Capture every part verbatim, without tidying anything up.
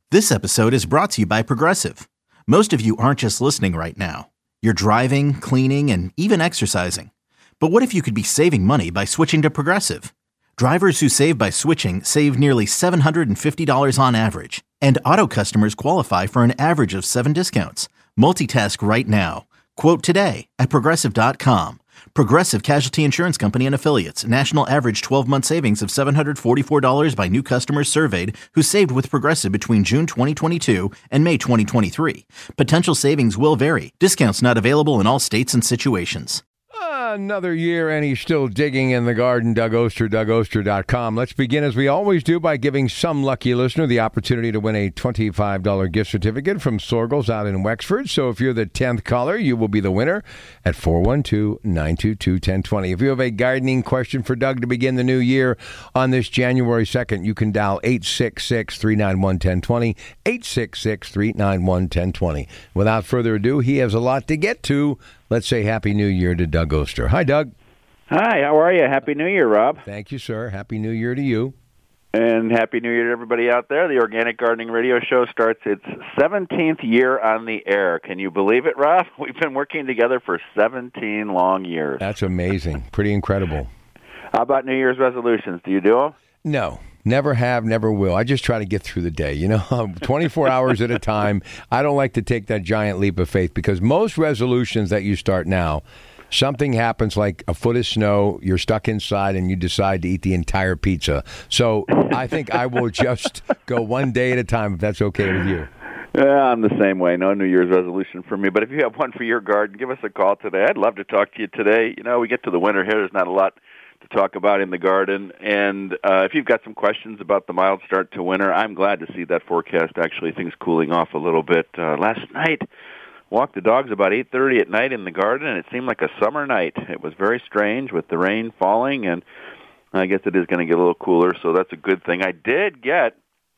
This episode is brought to you by Progressive. Most of you aren't just listening right now. You're driving, cleaning, and even exercising. But what if you could be saving money by switching to Progressive? Drivers who save by switching save nearly seven hundred fifty dollars on average. And auto customers qualify for an average of seven discounts. Multitask right now. Quote today at Progressive dot com. Progressive Casualty Insurance Company and Affiliates. National average twelve-month savings of seven hundred forty-four dollars by new customers surveyed who saved with Progressive between June twenty twenty-two and May twenty twenty-three. Potential savings will vary. Discounts not available in all states and situations. Another year, and he's still digging in the garden. Doug Oster, Doug Oster dot com. Let's begin, as we always do, by giving some lucky listener the opportunity to win a twenty-five dollars gift certificate from Sorgels out in Wexford. So if you're the tenth caller, you will be the winner at four one two, nine two two, one zero two zero. If you have a gardening question for Doug to begin the new year on this January second, you can dial eight six six, three nine one, one zero two zero, eight six six, three nine one, one zero two zero. Without further ado, he has a lot to get to. Let's say Happy New Year to Doug Oster. Hi, Doug. Hi, how are you? Happy New Year, Rob. Thank you, sir. Happy New Year to you. And Happy New Year to everybody out there. The Organic Gardening Radio Show starts its seventeenth year on the air. Can you believe it, Rob? We've been working together for seventeen long years. That's amazing. Pretty incredible. How about New Year's resolutions? Do you do them? No. Never have, never will. I just try to get through the day, you know, twenty-four hours at a time. I don't like to take that giant leap of faith because most resolutions that you start now, something happens like a foot of snow, you're stuck inside, and you decide to eat the entire pizza. So I think I will just go one day at a time, if that's okay with you. Yeah, I'm the same way. No New Year's resolution for me. But if you have one for your garden, give us a call today. I'd love to talk to you today. You know, we get to the winter here. There's not a lot to talk about in the garden. And uh, if you've got some questions about the mild start to winter, I'm glad to see that forecast. Actually, things cooling off a little bit. Uh, last night, walked the dogs about eight thirty at night in the garden, and it seemed like a summer night. It was very strange with the rain falling, and I guess it is going to get a little cooler, so that's a good thing. I did get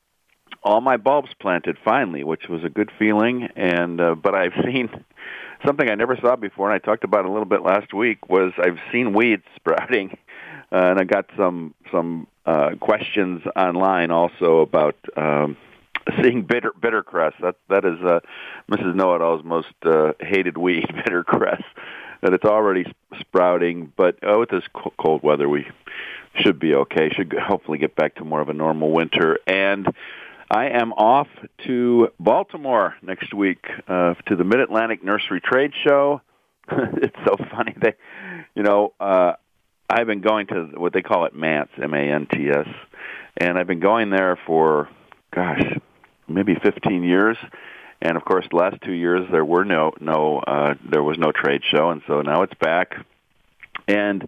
all my bulbs planted finally, which was a good feeling. And uh, but I've seen something I never saw before, and I talked about it a little bit last week, was I've seen weeds sprouting. Uh, and I got some some uh, questions online also about um, seeing bitter bittercress. That that is uh, Missus Know-It-All's most uh, hated weed, bittercress. That it's already sprouting, but oh, with this cold weather, we should be okay. Should hopefully get back to more of a normal winter. And I am off to Baltimore next week uh, to the Mid-Atlantic Nursery Trade Show. It's so funny. They, you know. Uh, I've been going to what they call it MANTS, M A N T S, and I've been going there for, gosh, maybe fifteen years. And of course, the last two years there were no no uh, there was no trade show, and so now it's back. And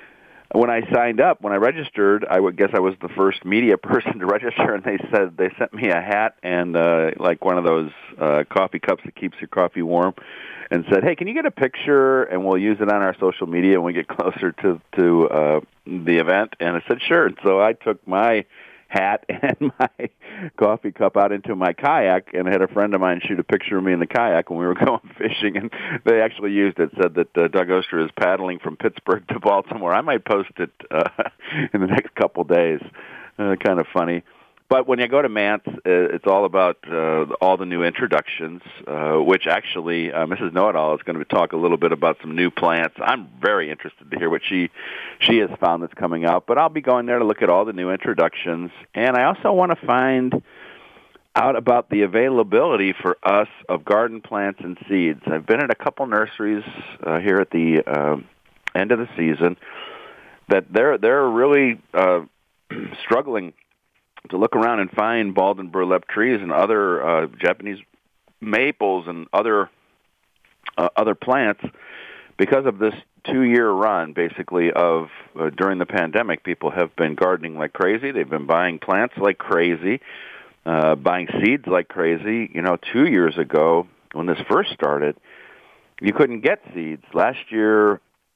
when I signed up, when I registered, I would guess I was the first media person to register, and they said they sent me a hat and uh, like one of those uh, coffee cups that keeps your coffee warm. And said, hey, can you get a picture, and we'll use it on our social media when we get closer to, to uh, the event? And I said, sure. And so I took my hat and my coffee cup out into my kayak, and I had a friend of mine shoot a picture of me in the kayak when we were going fishing, and they actually used it, said that uh, Doug Oster is paddling from Pittsburgh to Baltimore. I might post it uh, in the next couple days. Uh, kind of funny. But when you go to MANTS, it's all about uh, all the new introductions, uh, which actually uh, Missus Know-It-All is going to talk a little bit about some new plants. I'm very interested to hear what she she has found that's coming out. But I'll be going there to look at all the new introductions. And I also want to find out about the availability for us of garden plants and seeds. I've been at a couple nurseries uh, here at the uh, end of the season that they're, they're really uh, struggling to look around and find bald and burlap trees and other uh, Japanese maples and other uh, other plants because of this two-year run, basically, of uh, during the pandemic. People have been gardening like crazy. They've been buying plants like crazy, uh, buying seeds like crazy. You know, two years ago, when this first started, you couldn't get seeds. Last year,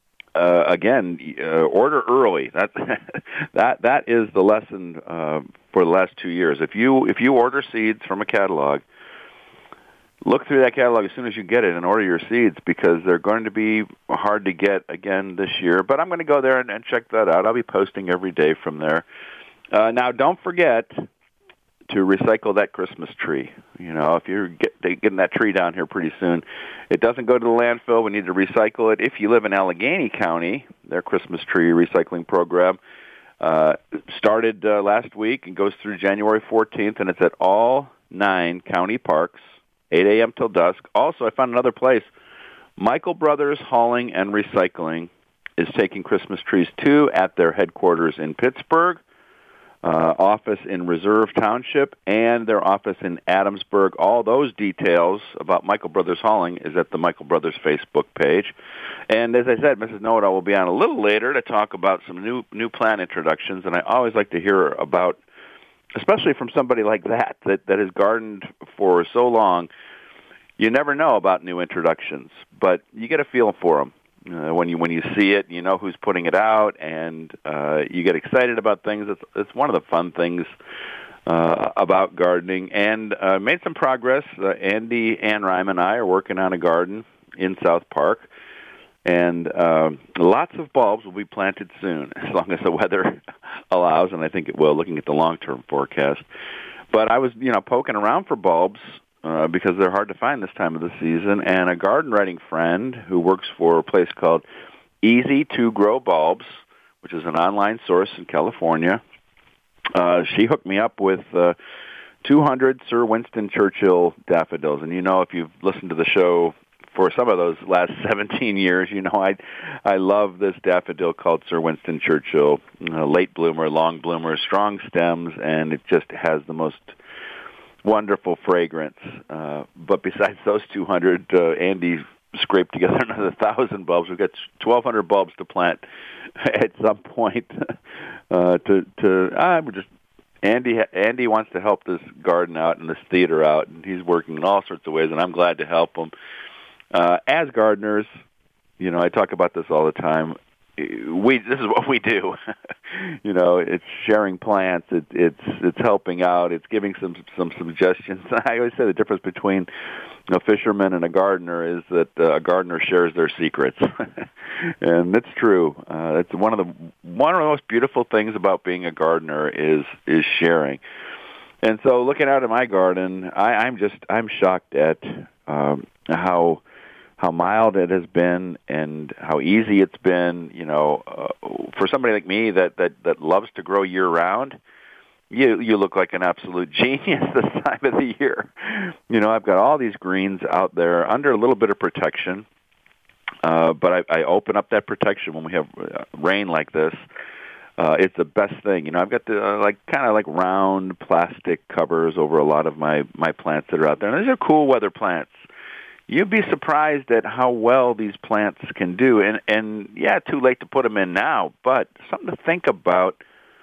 Uh, again, uh, order early. That that that is the lesson uh, for the last two years. If you if you order seeds from a catalog, look through that catalog as soon as you get it and order your seeds, because they're going to be hard to get again this year. But I'm going to go there and, and check that out. I'll be posting every day from there. Uh, now, don't forget to recycle that Christmas tree. You know, if you're get, getting that tree down here pretty soon, it doesn't go to the landfill. We need to recycle it. If you live in Allegheny County, their Christmas tree recycling program uh, started uh, last week and goes through January fourteenth, and it's at all nine county parks, eight a.m. till dusk. Also, I found another place. Michael Brothers Hauling and Recycling is taking Christmas trees, too, at their headquarters in Pittsburgh, uh, office in Reserve Township, and their office in Adamsburg. All those details about Michael Brothers Hauling is at the Michael Brothers Facebook page. And as I said, Missus Know-It-All will be on a little later to talk about some new new plant introductions, and I always like to hear about, especially from somebody like that, that, that has gardened for so long. You never know about new introductions, but you get a feel for them. Uh, when you when you see it, you know who's putting it out, and uh, you get excited about things. It's, it's one of the fun things uh, about gardening, and uh, made some progress. Uh, Andy Anreim and I are working on a garden in South Park, and uh, lots of bulbs will be planted soon, as long as the weather allows, and I think it will, looking at the long-term forecast. But I was, you know, poking around for bulbs, Uh, because they're hard to find this time of the season, and a garden writing friend who works for a place called Easy to Grow Bulbs, which is an online source in California, uh, she hooked me up with uh, two hundred Sir Winston Churchill daffodils. And you know, if you've listened to the show for some of those last seventeen years, you know I I love this daffodil called Sir Winston Churchill, uh, late bloomer, long bloomer, strong stems, and it just has the most wonderful fragrance. Uh, but besides those two hundred, uh, Andy scraped together another one thousand bulbs. We've got twelve hundred bulbs to plant at some point. uh, to to uh, we're just Andy Andy wants to help this garden out and this theater out, and he's working in all sorts of ways, and I'm glad to help him. Uh, as gardeners, you know, I talk about this all the time. We this is what we do. You know, it's sharing plants. It, it's it's helping out. It's giving some some suggestions. I always say the difference between a fisherman and a gardener is that uh, a gardener shares their secrets, and it's true. Uh, it's one of the one of the most beautiful things about being a gardener is is sharing. And so, looking out at my garden, I, I'm just I'm shocked at um, how. how mild it has been and how easy it's been. You know, uh, for somebody like me that, that, that loves to grow year-round, you you look like an absolute genius this time of the year. You know, I've got all these greens out there under a little bit of protection, uh, but I, I open up that protection when we have rain like this. Uh, it's the best thing. You know, I've got the uh, like kind of like round plastic covers over a lot of my, my plants that are out there. And these are cool weather plants. You'd be surprised at how well these plants can do. And, and yeah, too late to put them in now, but something to think about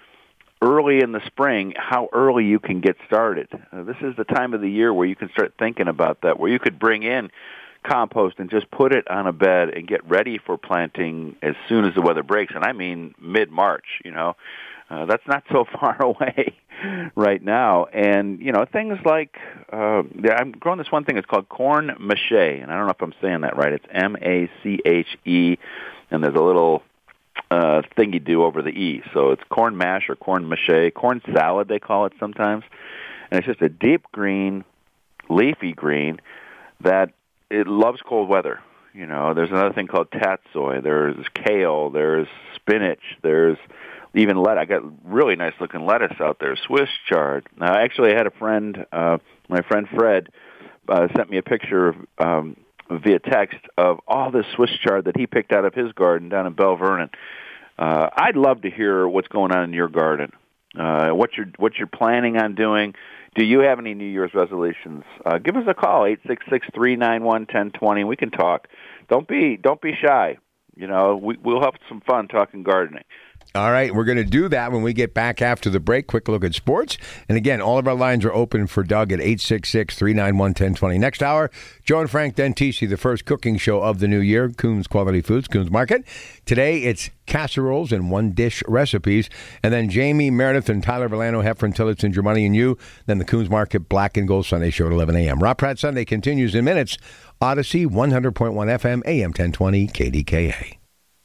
early in the spring, how early you can get started. Uh, this is the time of the year where you can start thinking about that, where you could bring in compost and just put it on a bed and get ready for planting as soon as the weather breaks. And I mean mid-March, you know. Uh, that's not so far away right now. And, you know, things like, uh, I'm growing this one thing, it's called corn mache, and I don't know if I'm saying that right. It's M A C H E, and there's a little uh, thing you do over the E. So it's corn mash or corn mache, corn salad they call it sometimes. And it's just a deep green, leafy green that it loves cold weather. You know, there's another thing called tatsoi. There's kale. There's spinach. There's even lettuce. I got really nice looking lettuce out there, Swiss chard. Now, actually, I had a friend, uh, my friend Fred, uh, sent me a picture um, via text of all this Swiss chard that he picked out of his garden down in Bell Vernon. Uh, I'd love to hear what's going on in your garden, uh, what you're what you're planning on doing. Do you have any New Year's resolutions? Uh, give us a call, eight six six, three nine one, one oh two oh. We can talk. Don't be don't be shy. You know, we, we'll have some fun talking gardening. All right, we're going to do that when we get back after the break. Quick look at sports. And again, all of our lines are open for Doug at eight six six, three nine one, one oh two oh. Next hour, Joe and Frank Dentisi, the first cooking show of the new year, Coons Quality Foods, Coons Market. Today, it's casseroles and one-dish recipes. And then Jamie Meredith and Tyler Villano, Heffron Tillotson, Germani and you. Then the Coons Market Black and Gold Sunday show at eleven a.m. Rob Pratt Sunday continues in minutes. Odyssey, one hundred point one F M, A M ten twenty, K D K A.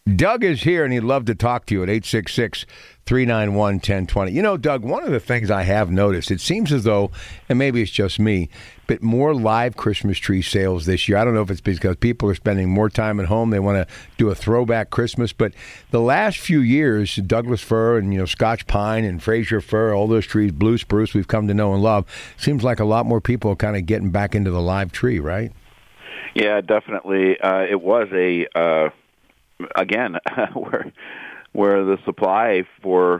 Doug is here, and he'd love to talk to you at eight six six, three nine one, one zero two zero. You know, Doug, one of the things I have noticed, it seems as though, and maybe it's just me, but more live Christmas tree sales this year. I don't know if it's because people are spending more time at home. They want to do a throwback Christmas. But the last few years, Douglas fir and, you know, Scotch pine and Fraser fir, all those trees, blue spruce we've come to know and love, seems like a lot more people are kind of getting back into the live tree, right? Yeah, definitely. Uh, it was a... Uh... Again, where where the supply for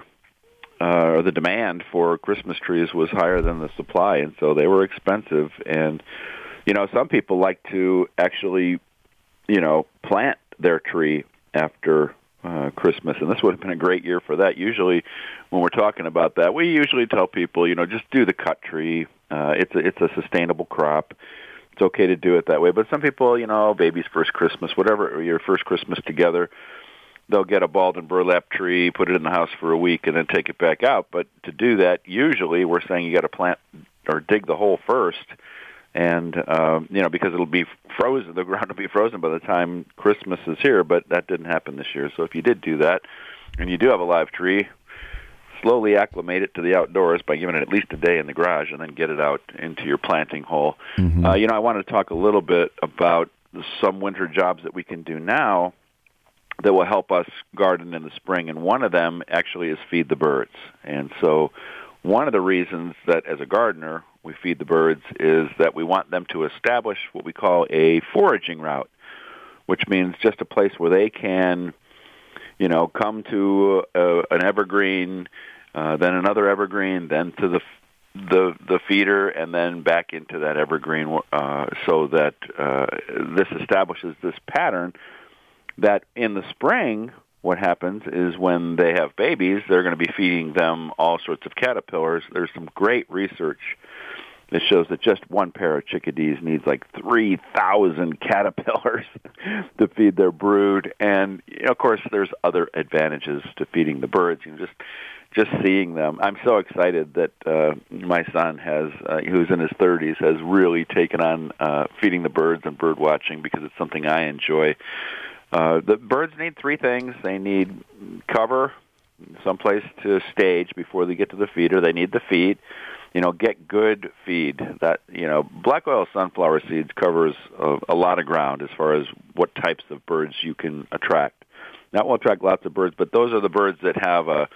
uh, or the demand for Christmas trees was higher than the supply, and so they were expensive. And you know, some people like to actually, you know, plant their tree after uh, Christmas, and this would have been a great year for that. Usually, when we're talking about that, we usually tell people, you know, just do the cut tree. Uh, it's a, it's a sustainable crop. It's okay to do it that way. But some people, you know, baby's first Christmas, whatever, or your first Christmas together, they'll get a balled and burlap tree, put it in the house for a week, and then take it back out. But to do that, usually we're saying you got to plant or dig the hole first, and, um, you know, because it'll be frozen, the ground will be frozen by the time Christmas is here, but that didn't happen this year. So if you did do that, and you do have a live tree, slowly acclimate it to the outdoors by giving it at least a day in the garage and then get it out into your planting hole. Mm-hmm. Uh, you know, I want to talk a little bit about some winter jobs that we can do now that will help us garden in the spring, and one of them actually is feed the birds. And so one of the reasons that as a gardener we feed the birds is that we want them to establish what we call a foraging route, which means just a place where they can, you know, come to uh, an evergreen, uh, then another evergreen, then to the the the feeder, and then back into that evergreen, uh, so that uh, this establishes this pattern that in the spring, what happens is when they have babies, they're going to be feeding them all sorts of caterpillars. There's some great research that shows that just one pair of chickadees needs like three thousand caterpillars to feed their brood. And, you know, of course, there's other advantages to feeding the birds. You know, just just seeing them. I'm so excited that uh, my son has, uh, who's in his thirties, has really taken on uh, feeding the birds and bird watching because it's something I enjoy. Uh, the birds need three things. They need cover, someplace to stage before they get to the feeder. They need the feed. You know, get good feed. That, you know, black oil sunflower seeds covers a, a lot of ground as far as what types of birds you can attract. That will attract lots of birds, but those are the birds that have a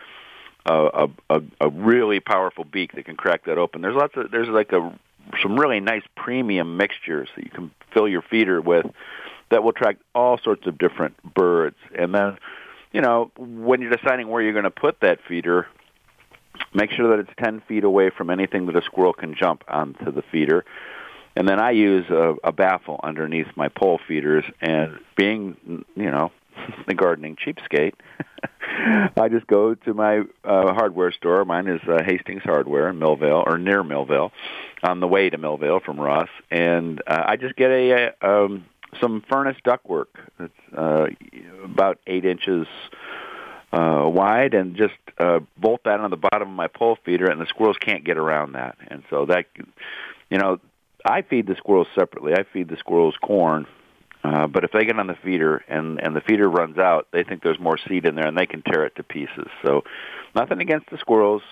a, a, a really powerful beak that can crack that open. There's lots of there's like a some really nice premium mixtures that you can fill your feeder with that will attract all sorts of different birds. And then, you know, when you're deciding where you're going to put that feeder, make sure that it's ten feet away from anything that a squirrel can jump onto the feeder. And then I use a, a baffle underneath my pole feeders, and being, you know, the gardening cheapskate, I just go to my uh, hardware store. Mine is uh, Hastings Hardware in Millvale, or near Millvale, on the way to Millvale from Ross. And uh, I just get a, a um, some furnace ductwork. It's uh, about eight inches uh, wide, and just uh, bolt that on the bottom of my pole feeder, and the squirrels can't get around that. And so that, you know, I feed the squirrels separately. I feed the squirrels corn. Uh, but if they get on the feeder and, and the feeder runs out, they think there's more seed in there, and they can tear it to pieces. So nothing against the squirrels.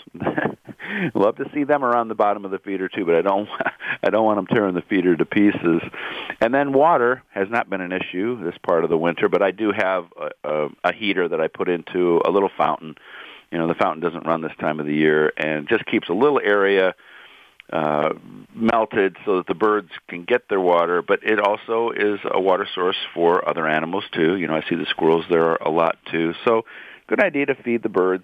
Love to see them around the bottom of the feeder, too, but I don't I don't want them tearing the feeder to pieces. And then water has not been an issue this part of the winter, but I do have a, a, a heater that I put into a little fountain. You know, the fountain doesn't run this time of the year, and just keeps a little area Uh, melted so that the birds can get their water, but it also is a water source for other animals, too. You know, I see the squirrels there a lot, too. So good idea to feed the birds.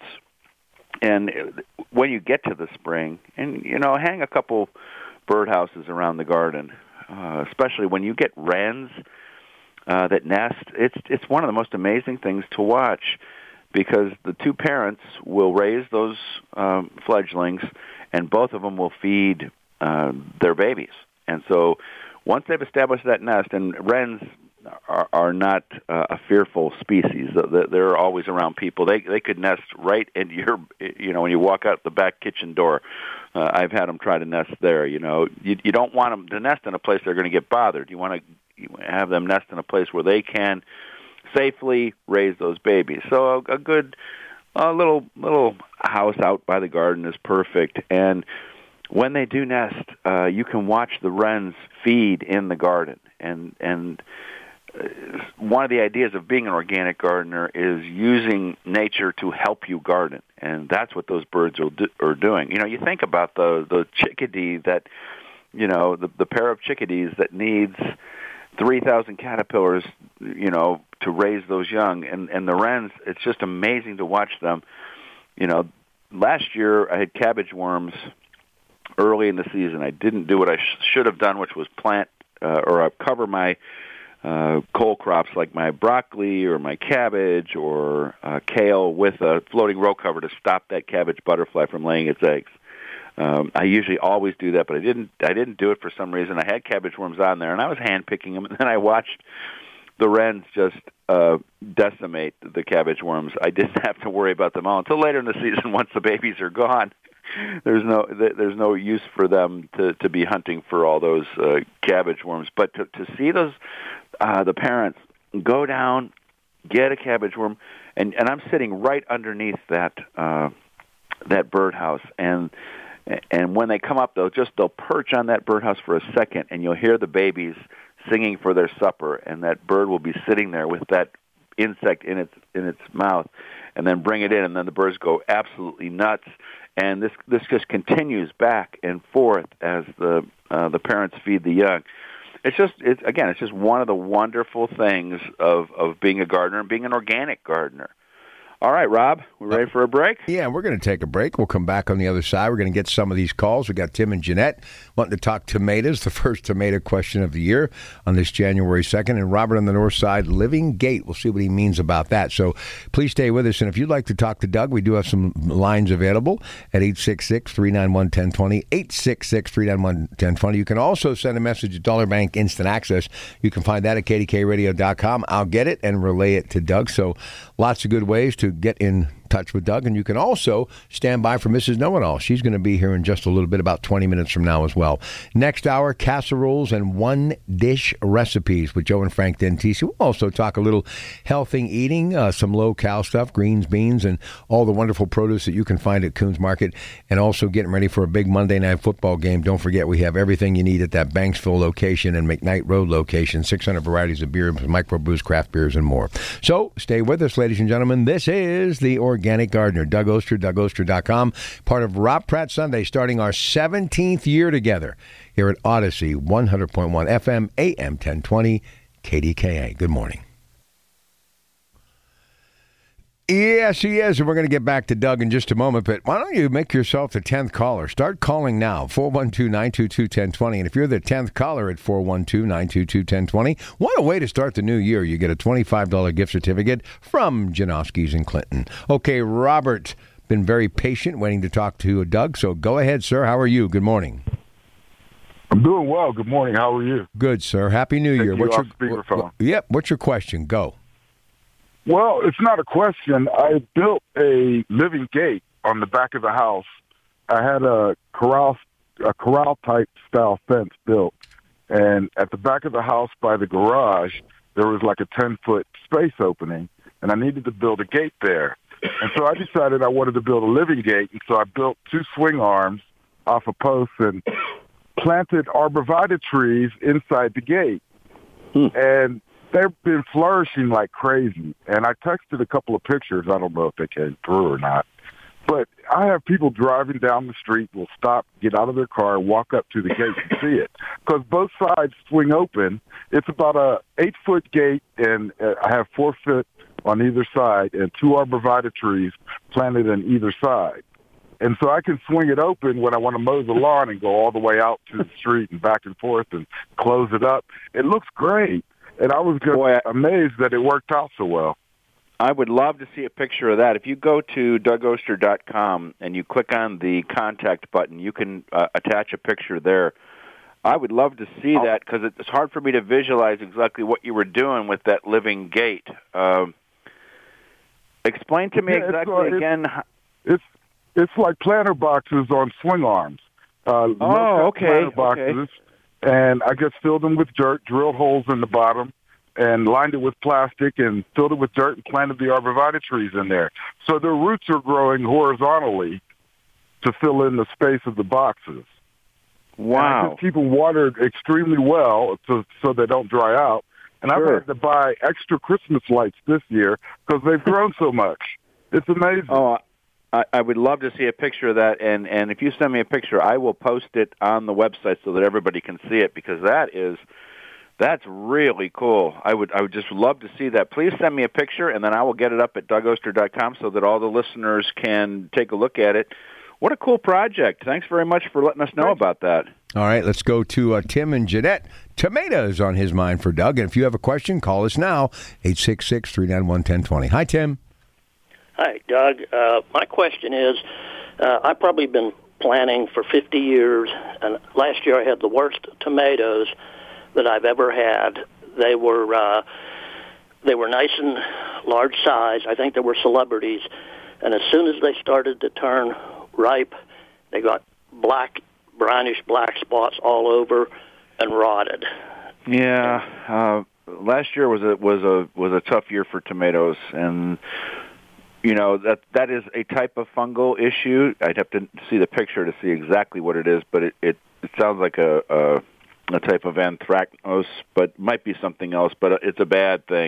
And when you get to the spring, and, you know, hang a couple birdhouses around the garden, uh, especially when you get wrens uh, that nest. It's, it's one of the most amazing things to watch, because the two parents will raise those um, fledglings, and both of them will feed uh, their babies. And so once they've established that nest, and wrens are, are not uh, a fearful species. They're always around people. They they could nest right in your, you know, when you walk out the back kitchen door. Uh, I've had them try to nest there. You know, you, you don't want them to nest in a place they're going to get bothered. You want to have them nest in a place where they can safely raise those babies. So a, a good a little little house out by the garden is perfect. And when they do nest, uh, you can watch the wrens feed in the garden. And and uh, one of the ideas of being an organic gardener is using nature to help you garden, and that's what those birds are, do, are doing. You know, you think about the the chickadee that, you know, the the pair of chickadees that needs three thousand caterpillars, you know, to raise those young, and and the wrens. It's just amazing to watch them. You know, last year I had cabbage worms early in the season. I didn't do what I sh- should have done, which was plant uh, or uh, cover my uh, cole crops like my broccoli or my cabbage or uh, kale with a floating row cover to stop that cabbage butterfly from laying its eggs. Um, I usually always do that, but I didn't. I didn't do it for some reason. I had cabbage worms on there, and I was hand picking them, and then I watched the wrens just uh, decimate the cabbage worms. I didn't have to worry about them all until later in the season. Once the babies are gone, there's no there's no use for them to, to be hunting for all those uh, cabbage worms. But to, to see those uh, the parents go down, get a cabbage worm, and, and I'm sitting right underneath that uh, that birdhouse, and and when they come up, they'll just they'll perch on that birdhouse for a second, and you'll hear the babies singing for their supper, and that bird will be sitting there with that insect in its in its mouth, and then bring it in, and then the birds go absolutely nuts, and this this just continues back and forth as the uh, the parents feed the young. It's just it's again, it's just one of the wonderful things of of being a gardener and being an organic gardener. All right, Rob, we ready for a break? Yeah, we're going to take a break. We'll come back on the other side. We're going to get some of these calls. We got Tim and Jeanette wanting to talk tomatoes, the first tomato question of the year on this January second. And Robert on the north side, living gate. We'll see what he means about that. So please stay with us. And if you'd like to talk to Doug, we do have some lines available at eight six six, three nine one, one zero two zero, eight six six, three nine one, one zero two zero. You can also send a message at Dollar Bank Instant Access. You can find that at K D K radio dot com. I'll get it and relay it to Doug. So lots of good ways to get in touch with Doug, and you can also stand by for Missus Know-It-All. She's going to be here in just a little bit, about twenty minutes from now as well. Next hour, casseroles and one-dish recipes with Joe and Frank Dentisi. We'll also talk a little healthy eating, uh, some low-cal stuff, greens, beans, and all the wonderful produce that you can find at Coons Market, and also getting ready for a big Monday night football game. Don't forget, we have everything you need at that Banksville location and McKnight Road location, six hundred varieties of beer, microbrews, craft beers, and more. So stay with us, ladies and gentlemen. This is the Organic Gardener. Doug Oster, Doug Oster dot com, part of Rob Pratt Sunday, starting our seventeenth year together here at Odyssey, one hundred point one F M, A M ten twenty, K D K A. Good morning. Yes, he is, and we're going to get back to Doug in just a moment, but why don't you make yourself the tenth caller? Start calling now, four one two, nine two two, one zero two zero, and if you're the tenth caller at four one two, nine two two, one zero two zero, what a way to start the new year. You get a twenty-five dollars gift certificate from Janoski's in Clinton. Okay, Robert, been very patient waiting to talk to Doug, so go ahead, sir. How are you? Good morning. I'm doing well. Good morning. How are you? Good, sir. Happy New Take Year. You What's off your speakerphone. Yep, what's your question? Go. Well, it's not a question. I built a living gate on the back of the house. I had a corral, a corral type style fence built, and at the back of the house by the garage, there was like a ten foot space opening, and I needed to build a gate there. And so I decided I wanted to build a living gate, and so I built two swing arms off a post and planted arborvitae trees inside the gate. Hmm. And they've been flourishing like crazy. And I texted a couple of pictures. I don't know if they came through or not. But I have people driving down the street will stop, get out of their car, walk up to the gate and see it. Because both sides swing open. It's about a eight-foot gate, and I have four foot on either side and two arborvitae trees planted on either side. And so I can swing it open when I want to mow the lawn and go all the way out to the street and back and forth and close it up. It looks great. And I was just Boy, amazed that it worked out so well. I would love to see a picture of that. If you go to Doug Oster dot com and you click on the contact button, you can uh, attach a picture there. I would love to see that because it's hard for me to visualize exactly what you were doing with that living gate. Um, explain to me yeah, exactly it's, uh, again. It's it's like planter boxes on swing arms. Uh, oh, okay. Planter boxes. Okay. And I just filled them with dirt, drilled holes in the bottom, and lined it with plastic and filled it with dirt and planted the arborvitae trees in there. So their roots are growing horizontally to fill in the space of the boxes. Wow. And I just keep them watered extremely well to, so they don't dry out. And Sure. I've had to buy extra Christmas lights this year because they've grown so much. It's amazing. Oh, I, I would love to see a picture of that, and, and if you send me a picture, I will post it on the website so that everybody can see it, because that is that's really cool. I would I would just love to see that. Please send me a picture, and then I will get it up at Doug Oster dot com so that all the listeners can take a look at it. What a cool project. Thanks very much for letting us know about that. All right, let's go to uh, Tim and Jeanette. Tomatoes on his mind for Doug. And if you have a question, call us now, eight six six, three nine one, one zero two zero. Hi, Tim. Hi, Doug. Uh, my question is, uh, I've probably been planting for fifty years, and last year I had the worst tomatoes that I've ever had. They were uh, they were nice and large size. I think they were celebrities. And as soon as they started to turn ripe, they got black, brownish black spots all over and rotted. Yeah, uh, last year was a was a was a tough year for tomatoes, and you know that that is a type of fungal issue. I'd have to see the picture to see exactly what it is, but it it, it sounds like a, a a type of anthracnose, but might be something else. But it's a bad thing.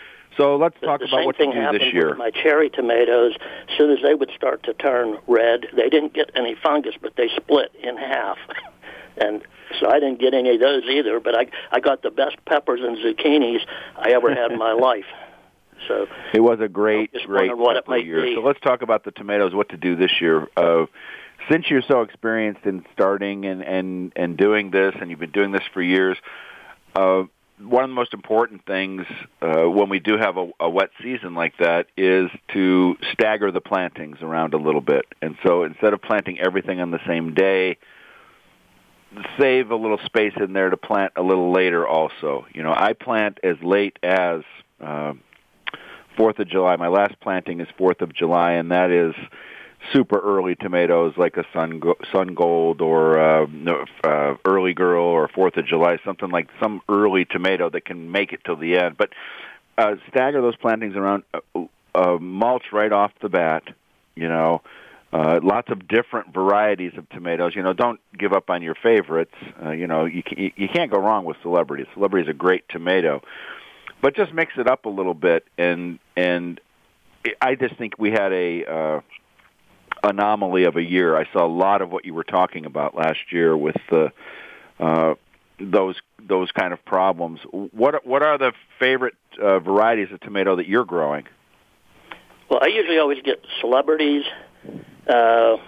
So let's talk the about same what to thing do happened this year. With my cherry tomatoes, as soon as they would start to turn red, they didn't get any fungus, but they split in half. And so I didn't get any of those either, but I I got the best peppers and zucchinis I ever had in my life. So it was a great, just great what it might year. be. So let's talk about the tomatoes, what to do this year. Uh, since you're so experienced in starting and, and, and doing this, and you've been doing this for years, uh, one of the most important things uh, when we do have a, a wet season like that is to stagger the plantings around a little bit. And so instead of planting everything on the same day, save a little space in there to plant a little later also. You know, I plant as late as uh, fourth of July. My last planting is fourth of July, and that is super early tomatoes like a sun go- sun gold or uh, uh, early girl or fourth of July, something like some early tomato that can make it till the end. But uh, stagger those plantings around, uh, uh, mulch right off the bat, you know. Uh, lots of different varieties of tomatoes. You know, don't give up on your favorites. Uh, you know, you, can, you can't go wrong with Celebrity. Celebrity is a great tomato. But just mix it up a little bit, and and I just think we had a uh, anomaly of a year. I saw a lot of what you were talking about last year with the uh, those those kind of problems. What what are the favorite uh, varieties of tomato that you're growing? Well, I usually always get Celebrities. Uh,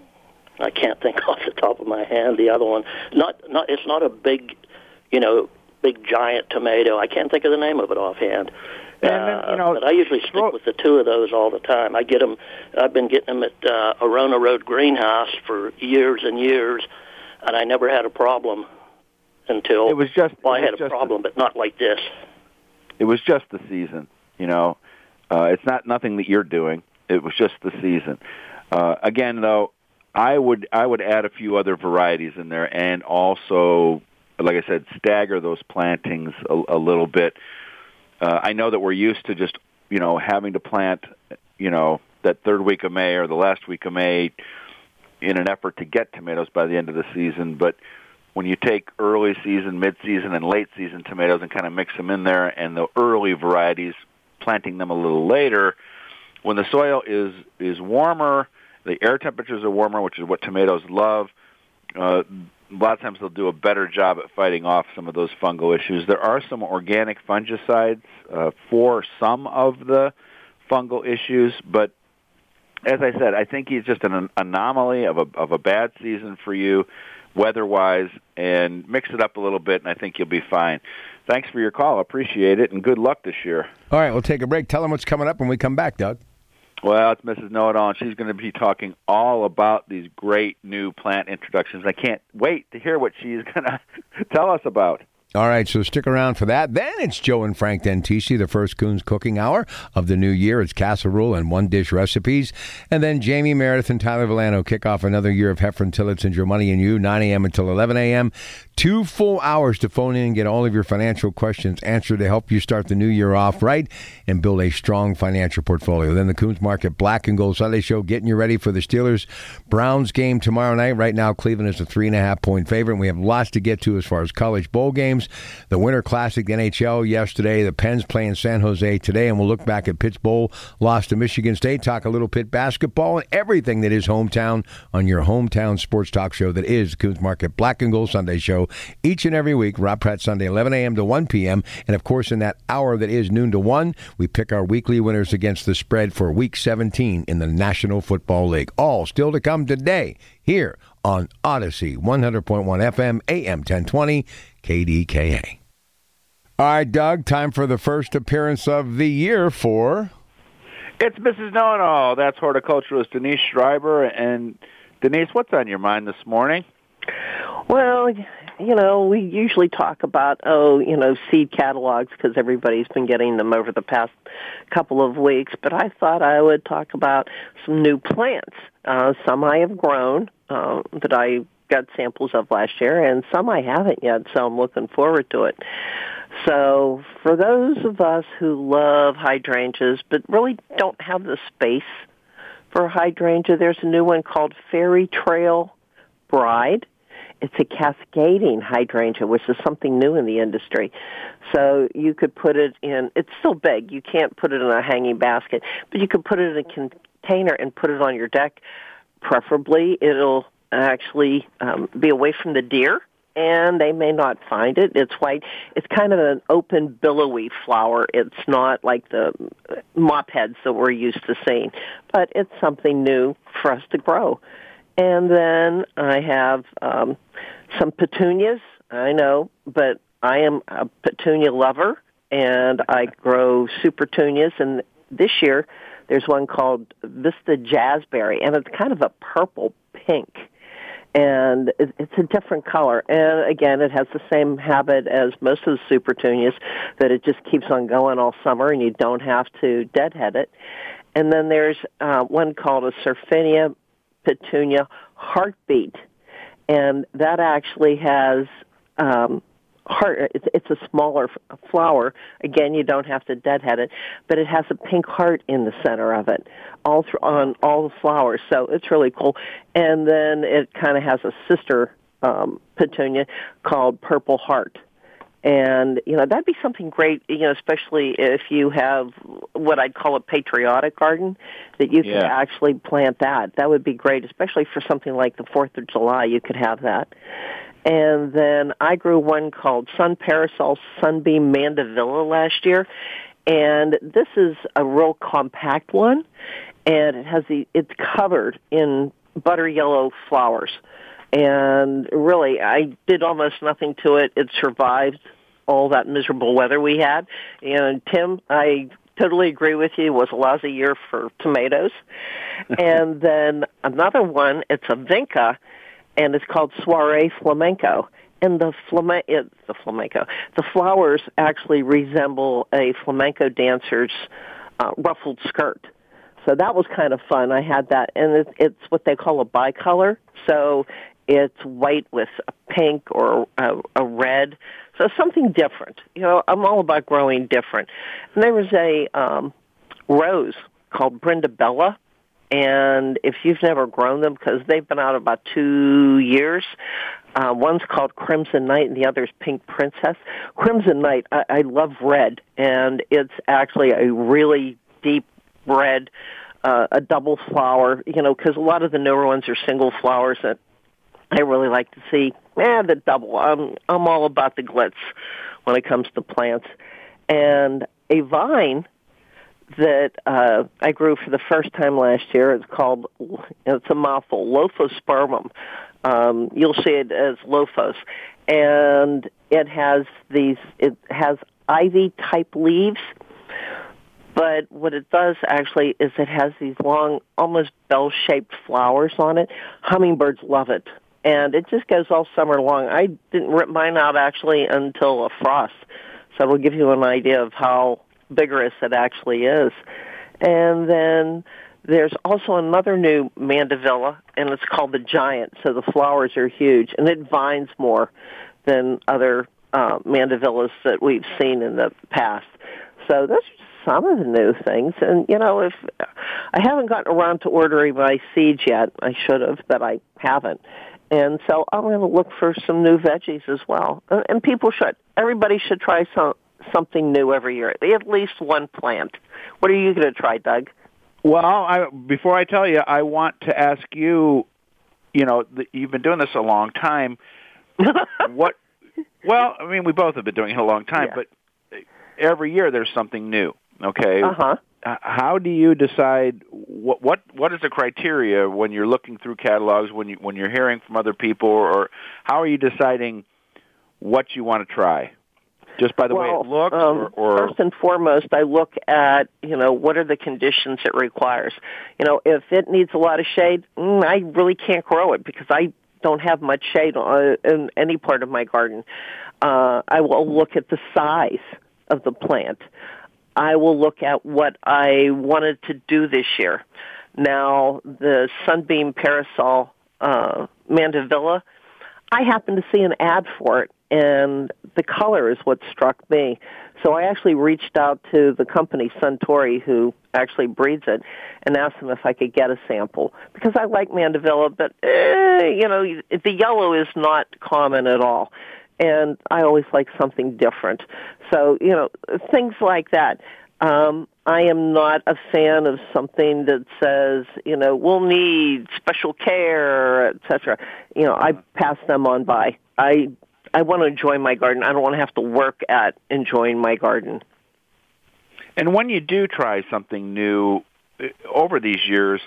I can't think off the top of my hand the other one. Not not it's not a big, you know, big giant tomato. I can't think of the name of it offhand. And then, you know, uh, but I usually stick throw, with the two of those all the time. I get them. I've been getting them at uh, Arona Road Greenhouse for years and years, and I never had a problem until it was just. Well, I was had a just problem, the, but not like this. It was just the season. You know, uh, it's not nothing that you're doing. It was just the season. Uh, again, though, I would I would add a few other varieties in there, and also, like I said, stagger those plantings a, a little bit. Uh, I know that we're used to just, you know, having to plant, you know, that third week of May or the last week of May in an effort to get tomatoes by the end of the season. But when you take early season, mid-season, and late season tomatoes and kind of mix them in there, and the early varieties, planting them a little later, when the soil is is warmer, the air temperatures are warmer, which is what tomatoes love. Uh, a lot of times they'll do a better job at fighting off some of those fungal issues. There are some organic fungicides uh, for some of the fungal issues, but as I said, I think it's just an anomaly of a of a bad season for you, weather-wise, and mix it up a little bit, and I think you'll be fine. Thanks for your call. I appreciate it, and good luck this year. All right, we'll take a break. Tell them what's coming up when we come back, Doug. Well, it's Missus Know-It-All, and she's going to be talking all about these great new plant introductions. I can't wait to hear what she's going to tell us about. All right, so stick around for that. Then it's Joe and Frank Dentisi, the first Coons Cooking Hour of the new year. It's casserole and one-dish recipes. And then Jamie Meredith and Tyler Villano kick off another year of Heffron Tillotson, Your Money and You, nine a.m. until eleven a.m. Two full hours to phone in and get all of your financial questions answered to help you start the new year off right and build a strong financial portfolio. Then the Coons Market Black and Gold Sunday Show, getting you ready for the Steelers-Browns game tomorrow night. Right now, Cleveland is a three and a half point favorite. And we have lots to get to as far as college bowl games. The Winter Classic, the N H L yesterday, the Pens playing San Jose today, and we'll look back at Pitt's Bowl loss to Michigan State, talk a little Pitt basketball, and everything that is hometown on your hometown sports talk show that is Coons Market Black and Gold Sunday Show each and every week. Rob Pratt Sunday, eleven a.m. to one p.m. And, of course, in that hour that is noon to one, we pick our weekly winners against the spread for Week seventeen in the National Football League. All still to come today here on Odyssey, one hundred point one F M, A M ten twenty, K D K A. All right, Doug, time for the first appearance of the year for... It's Missus Know-It-All. That's horticulturalist Denise Schreiber. And, Denise, what's on your mind this morning? Well, you know, we usually talk about, oh, you know, seed catalogs because everybody's been getting them over the past couple of weeks. But I thought I would talk about some new plants. Uh, some I have grown uh, that I got samples of last year, and some I haven't yet, so I'm looking forward to it. So for those of us who love hydrangeas but really don't have the space for hydrangea, there's a new one called Fairy Trail Bride. It's a cascading hydrangea, which is something new in the industry. So you could put it in, it's still big. You can't put it in a hanging basket, but you could put it in a container and put it on your deck. Preferably, it'll actually um, be away from the deer, and they may not find it. It's white. It's kind of an open, billowy flower. It's not like the mop heads that we're used to seeing, but it's something new for us to grow. And then I have um, some petunias. I know, but I am a petunia lover, and I grow supertunias. And this year, there's one called Vista Jazzberry, and it's kind of a purple pink. And it's a different color. And again, it has the same habit as most of the supertunias, that it just keeps on going all summer, and you don't have to deadhead it. And then there's uh, one called a Surfinia Petunia Heartbeat, and that actually has um, heart. It's, it's a smaller f- flower. Again, you don't have to deadhead it, but it has a pink heart in the center of it, all th- on all the flowers. So it's really cool. And then it kind of has a sister um, petunia called Purple Heart. And, you know, that'd be something great, you know, especially if you have what I'd call a patriotic garden, that you Yeah. could actually plant that. That would be great, especially for something like the fourth of July. You could have that. And then I grew one called Sun Parasol Sunbeam Mandevilla last year. And this is a real compact one, and it has the, it's covered in butter yellow flowers. And really, I did almost nothing to it. It survived all that miserable weather we had. And Tim, I totally agree with you. It was a lousy year for tomatoes. And then another one, it's a vinca, and it's called Soiree Flamenco. And the flame, it, the flamenco, the flowers actually resemble a flamenco dancer's uh, ruffled skirt. So that was kind of fun. I had that, and it's, it's what they call a bicolor. So it's white with a pink or a, a red. So something different. You know, I'm all about growing different. And there was a um, rose called Brenda Bella. And if you've never grown them, because they've been out about two years, uh, one's called Crimson Night and the other's Pink Princess. Crimson Night, I, I love red, and it's actually a really deep red, uh, a double flower, you know, because a lot of the newer ones are single flowers that I really like to see. Eh, the double. I'm, I'm all about the glitz when it comes to plants. And a vine that uh, I grew for the first time last year. It's called, it's a mouthful, Lophospermum. Um, you'll see it as Lophos. And it has these, it has ivy-type leaves, but what it does actually is it has these long, almost bell-shaped flowers on it. Hummingbirds love it. and it just goes all summer long. I didn't rip mine out actually until a frost, so it'll give you an idea of how vigorous it actually is. And then there's also another new mandevilla, and it's called the Giant, so the flowers are huge, and it vines more than other uh, mandevillas that we've seen in the past. So those are some of the new things. And, you know, if I haven't gotten around to ordering my seeds yet, I should have, but I haven't. And so I'm going to look for some new veggies as well. And people should. Everybody should try some something new every year, at least one plant. What are you going to try, Doug? Well, I, before I tell you, I want to ask you, you know, the, you've been doing this a long time. What? Well, I mean, we both have been doing it a long time, yeah. But every year there's something new, okay? Uh-huh. How do you decide what what what is the criteria when you're looking through catalogs, when you when you're hearing from other people, or how are you deciding what you want to try? Just by the well, way it looks, um, or, or first and foremost, I look at, you know, what are the conditions it requires. You know, if it needs a lot of shade, mm, I really can't grow it because I don't have much shade in any part of my garden. Uh, I will look at the size of the plant. I will look at what I wanted to do this year. Now, the Sunbeam Parasol uh, Mandevilla, I happened to see an ad for it, and the color is what struck me. So I actually reached out to the company, Suntory, who actually breeds it, and asked them if I could get a sample. Because I like Mandevilla, but, eh, you know, the yellow is not common at all. And I always like something different. So, you know, things like that. Um, I am not a fan of something that says, you know, we'll need special care, et cetera. You know, I pass them on by. I I want to enjoy my garden. I don't want to have to work at enjoying my garden. And when you do try something new over these years,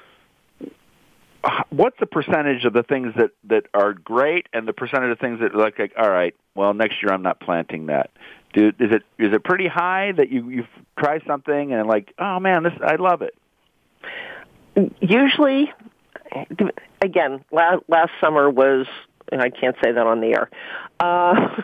what's the percentage of the things that, that are great and the percentage of things that are like, like, all right, well, next year I'm not planting that? Do, is it is it pretty high that you you try something and like, oh man, this I love it? Usually, again, last, last summer was, and I can't say that on the air, uh,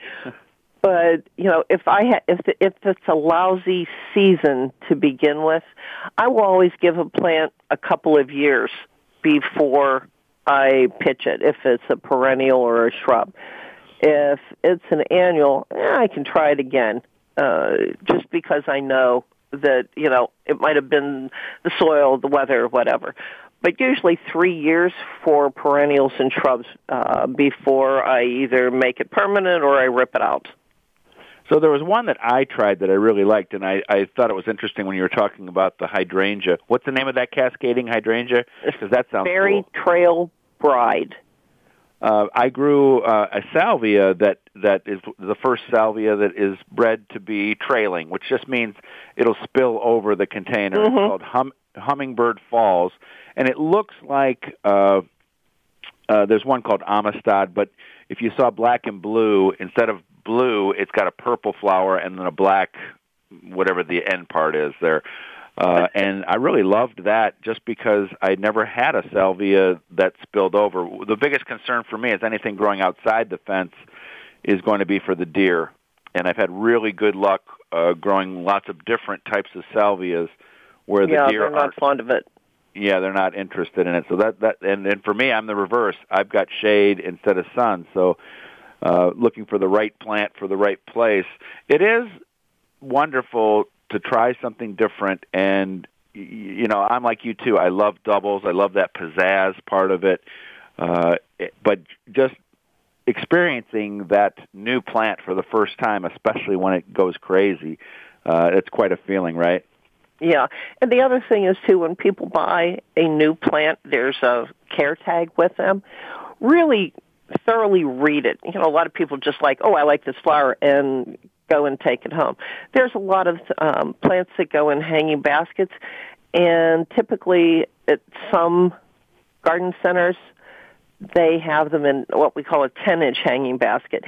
but you know, if I ha- if the, if it's a lousy season to begin with, I will always give a plant a couple of years before I pitch it, if it's a perennial or a shrub. If it's an annual, eh, I can try it again, uh, just because I know that, you know, it might have been the soil, the weather, whatever. But usually three years for perennials and shrubs uh, before I either make it permanent or I rip it out. So there was one that I tried that I really liked, and I, I thought it was interesting when you were talking about the hydrangea. What's the name of that cascading hydrangea? Because that sounds Fairy cool. Trail Bride. Uh, I grew uh, a salvia that, that is the first salvia that is bred to be trailing, which just means it'll spill over the container. Mm-hmm. It's called hum, Hummingbird Falls, and it looks like uh, uh, there's one called Amistad, but if you saw black and blue, instead of blue, it's got a purple flower and then a black, whatever the end part is there. Uh, and I really loved that just because I never had a salvia that spilled over. The biggest concern for me is anything growing outside the fence is going to be for the deer. And I've had really good luck uh, growing lots of different types of salvias where the yeah, deer they're not aren't fond of it. Yeah, they're not interested in it. So that that and, and for me, I'm the reverse. I've got shade instead of sun. So uh, looking for the right plant for the right place. It is wonderful to try something different, and you know, I'm like you too. I love doubles. I love that pizzazz part of it. Uh, but just experiencing that new plant for the first time, especially when it goes crazy, uh, it's quite a feeling, right? Yeah, and the other thing is, too, when people buy a new plant, there's a care tag with them. Really thoroughly read it. You know, a lot of people just like, oh, I like this flower, and go and take it home. There's a lot of um, plants that go in hanging baskets, and typically at some garden centers, they have them in what we call a ten-inch hanging basket.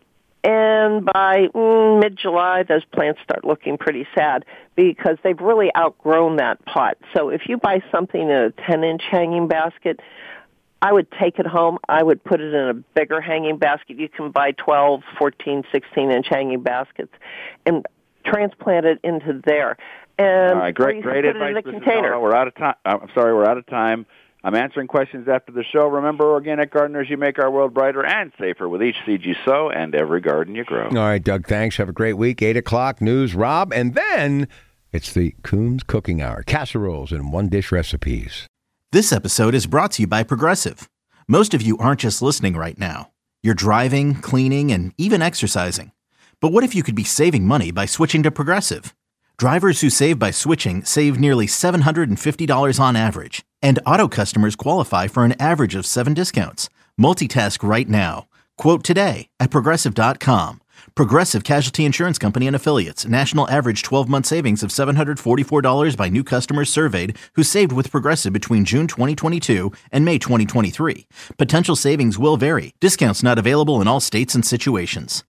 And by mm, mid-July, those plants start looking pretty sad because they've really outgrown that pot. So if you buy something in a ten-inch hanging basket, I would take it home. I would put it in a bigger hanging basket. You can buy twelve, fourteen, sixteen-inch hanging baskets and transplant it into there. And All right, great, great put advice, it in a Missus container. Nono. We're out of time. I'm sorry, we're out of time. I'm answering questions after the show. Remember, organic gardeners, you make our world brighter and safer with each seed you sow and every garden you grow. All right, Doug, thanks. Have a great week. eight o'clock, news, Rob. And then it's the Coons Cooking Hour, casseroles and one-dish recipes. This episode is brought to you by Progressive. Most of you aren't just listening right now. You're driving, cleaning, and even exercising. But what if you could be saving money by switching to Progressive? Drivers who save by switching save nearly seven hundred fifty dollars on average. And auto customers qualify for an average of seven discounts. Multitask right now. Quote today at Progressive dot com. Progressive Casualty Insurance Company and Affiliates. National average twelve-month savings of seven hundred forty-four dollars by new customers surveyed who saved with Progressive between June twenty twenty-two and May twenty twenty-three. Potential savings will vary. Discounts not available in all states and situations.